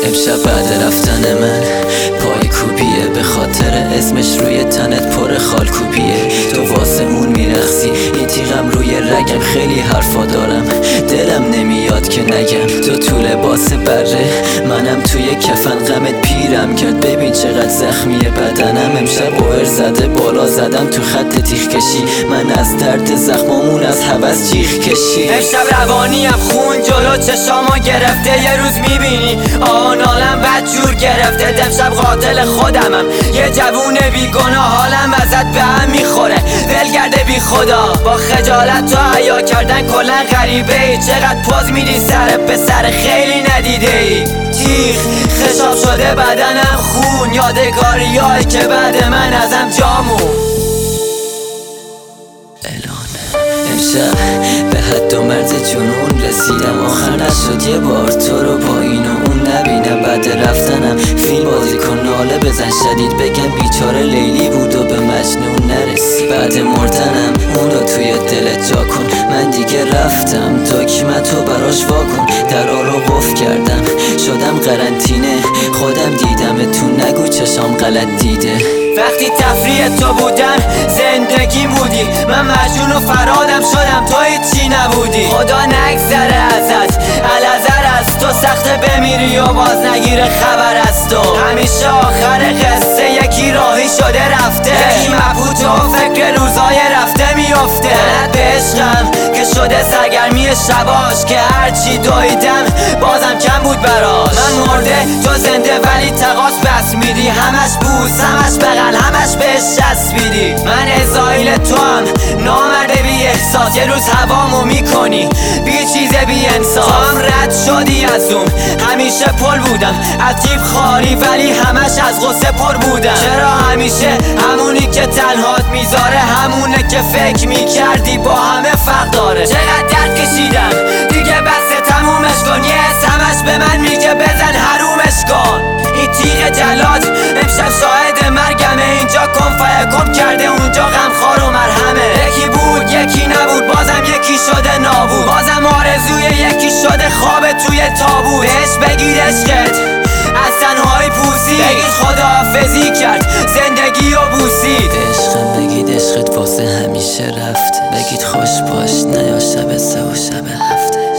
امشب بعد رفتن من پای کوبیه، به خاطر اسمش روی تنت پر خالکوبیه. تو واسه اون میرقصی، این تیغم روی رگم، خیلی حرفا دارم دلم نمیاد که نگم. تو تو لباس بره، منم توی کفن، غمت پیرم کرد ببین چقدر زخمیه بدنم. امشب اوور زده بالا زدم تو خط تیغ کشی، من از درد زخمامون از هوس جیغ کشی. امشب روانیم خون جلو چشامو گرفته، یه روز میبینی آنالم بدجور گرفته. امشب قاتل خودمم، یه جوون بیگناه، حالم ازت به هم میخوره، ولگرده بی خدا. با خجالت تو حیا کردن کلا غریبه ای، چقدر پوز میدی سر به سر خیلی ندیده ای. تیغ خشاب شده بدنم خون، یادگاریایی که بعد من ازم جامون. امشب به حد و مرز جنون رسیدم، آخر نشد یه بار تو رو با این و اون نبینم. بعد رفتنم فیلم بازی کن ناله بزن شدید، بگم بیچاره لیلی بود و به مجنون نرسی. بعد مردنم اونو توی دلت جا کن، من دیگه رفتم دکمتو براش واکن. درا رو قفل کردم شدم قرنطینه، خودم دیدمتون نگو چشام غلط دیده. وقتی تفریح تو بودم زندگی بودی، من مجنون و فرادم شدم تو هیچی نبودی. خدا نگذره ازت الازر از تو، سخته بمیری و باز نگیره خبر از تو. همیشه آخر قصه یکی راهی شده رفته، یکی مبهوت و فکر روزای رفته میفته. دلت به عشقم که شده سرگرمی شباش، که هرچی دویدم بازم کم بود براش. من مرده تو زنده ولی تقاس بس میدی، همش بوس همش بغل همش بهش چسبیدی. من ازایل تو هم نامرده بی احساس، یه روز هوامو میکنی بی چیز بی انصاف. تو هم رد شدی از اون، همیشه پل بودم عجیب خاری ولی همش از غصه پر بودم. چرا همیشه همونی که تنهات میذاره، همونه که فکر میکردی با همه فرق داره. چقدر درد کشیدم دیگه بس تمومش کن، یه همش به من میگه بزن حرومش کن. این تیغ جلاد امشب شاهد مرگمه، اینجا کن فیکن کرده اونجا غمخوار و مرهمه. یکی بود یکی نبود بازم یکی شده نابود، بازم آرزوی یکی شده خواب توی تابوت. بهش بگید عشقت از تنهایی پوسید، بگید خداحافظی کرد زندگی و بوسید. عشقم بگید عشقت واسه همیشه رفته، بگید خوش باش نیا شب 3 و شب 7.